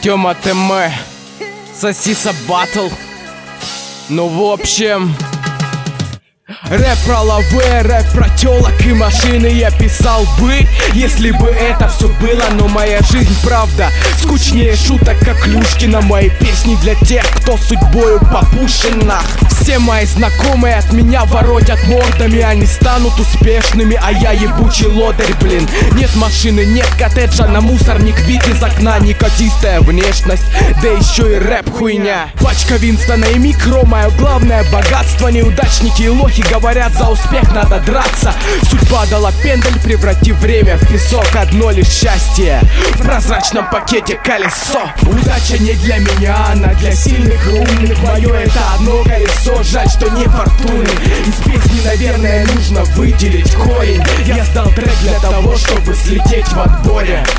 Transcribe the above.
Тёма ТМ, Сосиса Батл. Ну в общем, рэп про лавэ, рэп про тёлок и машины я писал бы, если бы это все было. Но моя жизнь, правда, скучнее шуток, как Клюшкина. Мои песни для тех, кто судьбою попущен нах. Все мои знакомые от меня воротят мордами. Они станут успешными, а я ебучий лодырь, блин. Нет машины, нет коттеджа, на мусорник вид из окна. Неказистая внешность, да еще и рэп хуйня. Пачка Винстона и микро, мое главное богатство. Неудачники и лохи говорят, за успех надо драться. Судьба дала пендель, превратив время в песок. Одно лишь счастье в прозрачном пакете колесо. Удача не для меня, она для сильных и умных. Мое это одно колесо, жаль, что не фортуны. Из песни, наверное, нужно выделить корень. Я сдал трек для того, чтобы слететь в отборе.